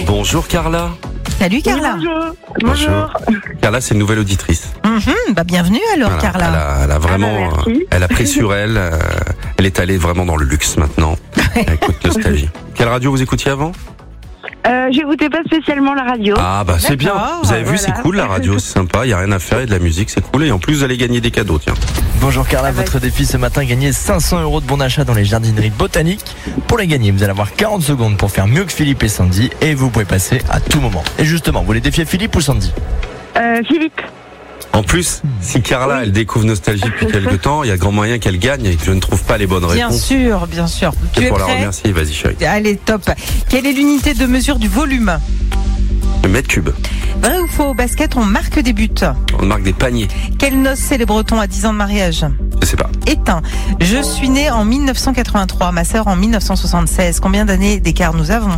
Bonjour Carla. Salut Carla. Oui, bonjour. Carla, c'est une nouvelle auditrice. Bienvenue alors Voilà, Carla. Elle a vraiment, merci. elle a pris sur elle. Elle est allée vraiment dans le luxe maintenant. Elle écoute Nostalgie. Quelle radio vous écoutiez avant? J'écoutais pas spécialement la radio. Ah bah c'est bien. D'accord, Vous avez vu, voilà. c'est cool la radio, c'est sympa. Il y a rien à faire, il y a de la musique, c'est cool. Et en plus, vous allez gagner des cadeaux, tiens. Bonjour Carla, votre défi ce matin, gagner 500 € de bon d'achat dans les jardineries botaniques. Pour les gagner, vous allez avoir 40 secondes pour faire mieux que Philippe et Sandy et vous pouvez passer à tout moment. Et justement, vous voulez défier Philippe ou Sandy? Philippe. En plus, si Carla, elle découvre Nostalgie depuis quelque temps, il y a grand moyen qu'elle gagne et que je ne trouve pas les bonnes Bien réponses. sûr, bien sûr. Tu C'est es pour la prêt? remercier, vas-y chérie. Allez, top. Quelle est l'unité de mesure du volume? Le mètre cube. Vrai ou faux, au basket, on marque des buts. On marque des paniers. Quelle noce célèbre-t-on à 10 ans de mariage? Je sais pas. Éteint. Je suis née en 1983, ma sœur en 1976. Combien d'années d'écart nous avons?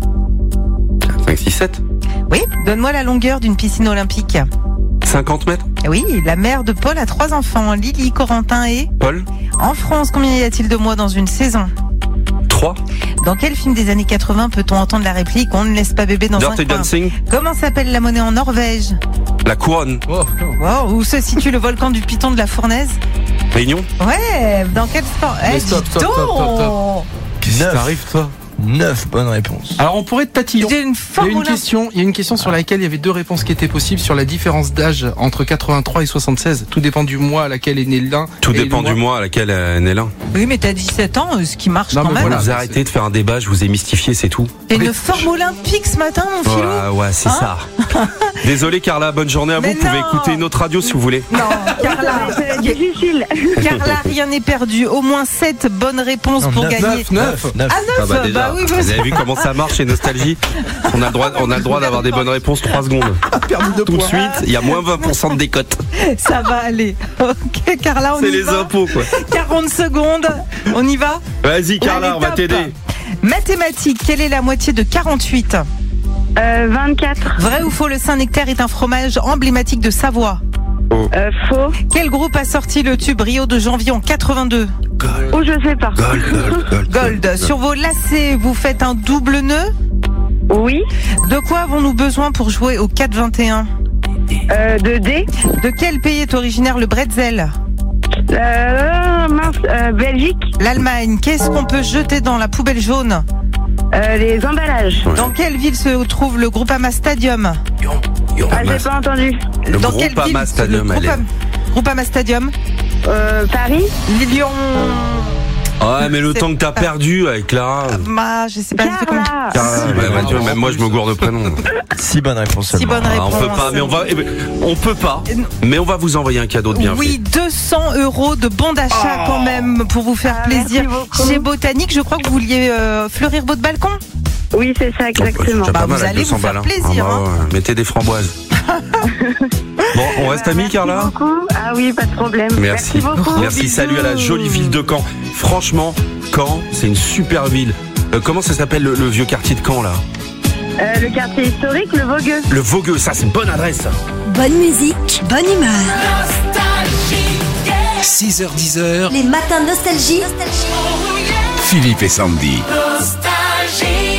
5, 6, 7. Oui, donne-moi la longueur d'une piscine olympique. 50 mètres. Oui, la mère de Paul a 3 enfants, Lily, Corentin et... Paul. En France, combien y a-t-il de mois dans une saison? 3. Dans quel film des années 80 peut-on entendre la réplique « On ne laisse pas bébé dans Dirty un coin » Dancing. Comment s'appelle la monnaie en Norvège? La couronne. Wow, où se situe le volcan du Piton de la Fournaise? Réunion. Ouais, dans quel sport? Mais Eh, stop, dis stop, stop, stop, donc. stop. Qu'est-ce qui t'arrive, toi? 9 bonnes réponses. Alors, on pourrait être tatillon. J'ai une Il y a formule. une question sur laquelle il y avait 2 réponses qui étaient possibles sur la différence d'âge entre 83 et 76. Tout dépend du mois à laquelle est né l'un. Tout et dépend le du mois à laquelle est né l'un. Oui, mais t'as 17 ans, ce qui marche Non, quand mais même. voilà. Vous arrêtez de faire un débat, je vous ai mystifié, c'est tout. T'as une forme olympique ce matin, mon filou? Ouais, c'est Hein ça. Désolé Carla, bonne journée à vous. Mais Vous pouvez non. écouter une autre radio si vous voulez. Non, Carla. C'est difficile. Carla, rien n'est perdu. Au moins 7 bonnes réponses Non, pour 9, gagner. 9. Ah, 9 Ah bah déjà, oui, vous avez vu comment ça marche chez Nostalgie? On a le droit d'avoir des bonnes réponses 3 secondes. Permis de Tout de points. suite, il y a moins 20% de décote. ça va aller. Ok, Carla, on C'est y les va. impôts quoi. 40 secondes. On y va? Vas-y Carla, Allez, on va top. t'aider. Mathématiques, quelle est la moitié de 48? 24. Vrai ou faux, le Saint-Nectaire est un fromage emblématique de Savoie? Faux. Quel groupe a sorti le tube Rio de janvier en 82? Ou je sais pas. Gold. Sur vos lacets, vous faites un double nœud? Oui. De quoi avons-nous besoin pour jouer au 4-21? De D. De quel pays est originaire le bretzel? Belgique. L'Allemagne. Qu'est-ce qu'on peut jeter dans la poubelle jaune? Les emballages. Dans quelle ville se trouve le Groupama Stadium? J'ai pas entendu. Le Dans quelle Groupama ville Stadium, le allez. Groupama Stadium? Paris. Lyon. Ouais, mais le C'est temps que t'as pas- perdu avec Clara. Je sais pas. c'est comment- Carla. Tu vois, même moi je me gourde de prénom. 6 bonnes réponses Six seulement. bonnes Ah, on peut réponses. pas, mais on peut pas. Mais on va vous envoyer un cadeau de bienvenue. Oui, 200 € de bon d'achat quand même pour vous faire plaisir. merci beaucoup. Chez Botanique, je crois que vous vouliez fleurir votre balcon. Oui, c'est ça, Oh, bah, c'est exactement. déjà Bah, pas vous mal avec allez 200 vous faire balles, plaisir, Ah, bah, ouais. Mettez des framboises. Bon, on reste amis, Carla. Merci beaucoup. Ah oui, pas de problème. Merci. beaucoup. Merci, bisous. salut à la jolie ville de Caen. Franchement, Caen, c'est une super ville. Comment ça s'appelle le vieux quartier de Caen là? Le quartier historique, le Vogueux. Le Vogueux, ça c'est une bonne adresse ça. Bonne musique, bonne humeur. 6h-10h, Les matins nostalgie. Philippe et Sandy. Nostalgie.